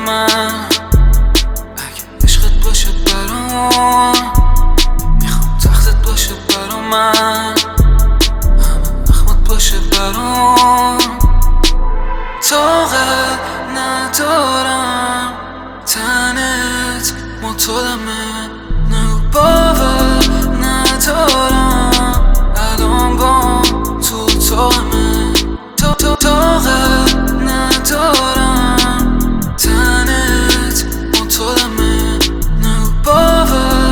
من، اگه عشقت باشه برام میخوام تختت باشه برا من، همه اخمت باشه برام. طاقت ندارم تنت مطالمه، نگو باور ندارم الان با تو اتاقمه. طاقت ندارم تنت مطالمه، نگو باور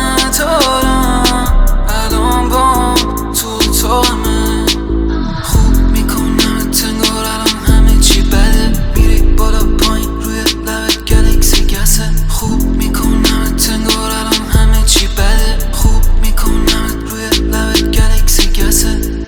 ندارم الان با تو اتاقمه. خوب میکنم تنگار الان همه چی بده، میری بالا پایین روی لبت گلکسی گسه. خوب میکنم تنگار الان همه چی بده، خوب میکنم روی لبت گلکسی گسه.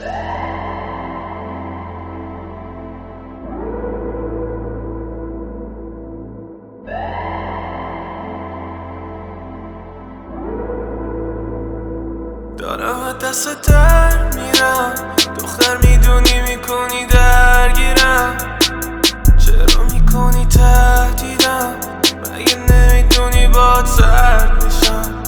دارم از دست در میرم، دختر میدونی میکنی درگیرم، چرا میکنی تهدیدم، مگه نمیدونی باهات سرد میشم.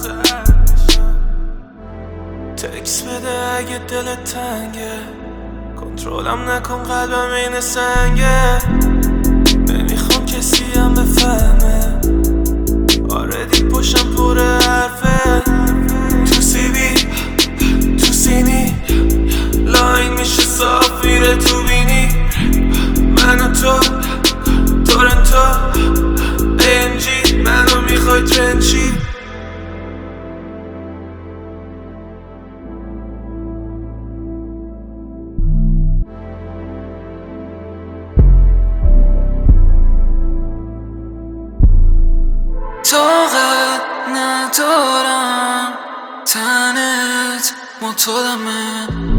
تکس بده اگه دلت تنگه، کنترلم نکن قلبم این سنگه، نمیخوام کسی هم بفهمه، آردی پشتم پر حرفه. تو سیبی تو سینی لاین میشه صاف میره تو بینی، من و تو تورنتو AMG، منو میخوای ترنچی. طاقت ندارم تنت مطالمه،